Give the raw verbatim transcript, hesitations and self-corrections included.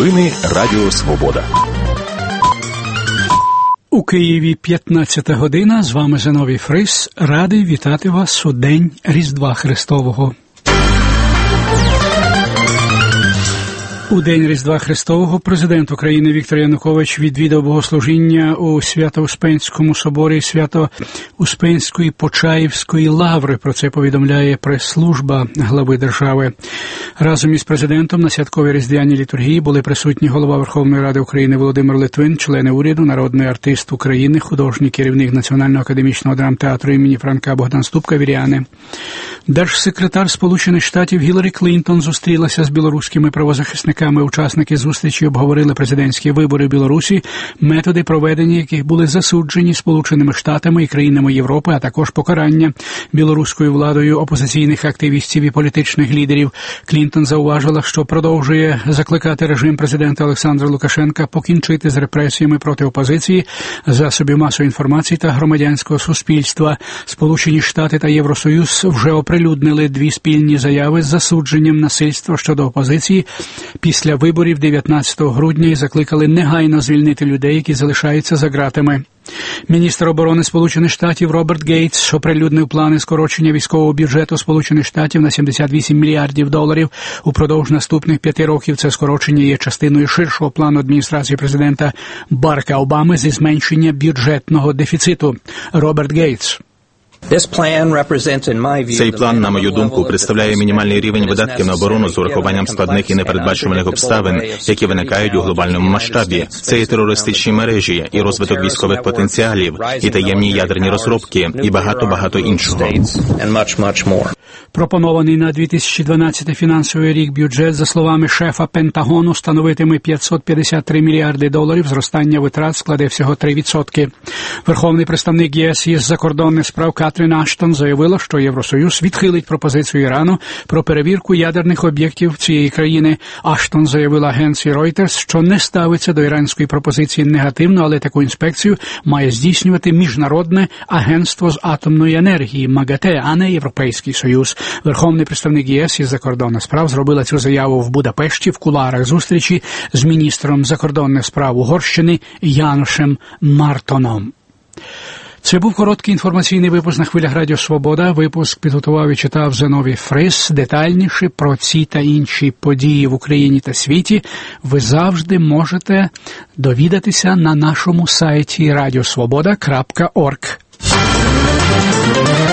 Новини Радіо Свобода. У Києві п'ятнадцята година. З вами Зиновій Фрис. Радий вітати вас у День Різдва Христового. У День Різдва Христового президент України Віктор Янукович відвідав богослужіння у Свято-Успенському соборі Свято-Успенської Почаївської лаври. Про це повідомляє прес-служба глави держави. Разом із президентом на святковій різдвяній літургії були присутні голова Верховної Ради України Володимир Литвин, члени уряду, народний артист України, художній керівник Національного академічного драмтеатру імені Франка Богдан Ступка, віряни. Держсекретар Сполучених Штатів Гіларі Клінтон зустрілася з білоруськими правозахисниками. Учасники зустрічі обговорили президентські вибори в Білорусі, методи проведення яких були засуджені Сполученими Штатами і країнами Європи, а також покарання білоруською владою опозиційних активістів і політичних лідерів. Клінтон зауважила, що продовжує закликати режим президента Олександра Лукашенка покінчити з репресіями проти опозиції, засобів масової інформації та громадянського суспільства. Сполучені Штати та Євросоюз вже оприлюднили дві спільні заяви з засудженням насильства щодо опозиції після виборів дев'ятнадцятого грудня і закликали негайно звільнити людей, які залишаються за ґратами. Міністр оборони Сполучених Штатів Роберт Гейтс оприлюднив плани скорочення військового бюджету Сполучених Штатів на сімдесят вісім мільярдів доларів упродовж наступних п'яти років. Це скорочення є частиною ширшого плану адміністрації президента Барака Обами зі зменшення бюджетного дефіциту. Роберт Гейтс. Цей план, на мою думку, представляє мінімальний рівень видатків на оборону з урахуванням складних і непередбачуваних обставин, які виникають у глобальному масштабі. Це і терористичні мережі, і розвиток військових потенціалів, і таємні ядерні розробки, і багато-багато іншого. Пропонований на дві тисячі дванадцятий фінансовий рік бюджет, за словами шефа Пентагону, становитиме п'ятсот п'ятдесят три мільярди доларів, зростання витрат складе всього три відсотки. Верховний представник ЄС із закордонних справ Катрін Аштон заявила, що Євросоюз відхилить пропозицію Ірану про перевірку ядерних об'єктів цієї країни. Аштон заявила агенції Reuters, що не ставиться до іранської пропозиції негативно, але таку інспекцію має здійснювати Міжнародне агентство з атомної енергії МАГАТЕ, а не Європейський Союз. Верховний представник ЄС із закордонних справ зробила цю заяву в Будапешті в кулуарах зустрічі з міністром закордонних справ Угорщини Янушем Мартоном. Це був короткий інформаційний випуск на хвилях Радіо Свобода. Випуск підготував і читав Зиновій Фрис. Детальніше про ці та інші події в Україні та світі ви завжди можете довідатися на нашому сайті радіосвобода крапка орг.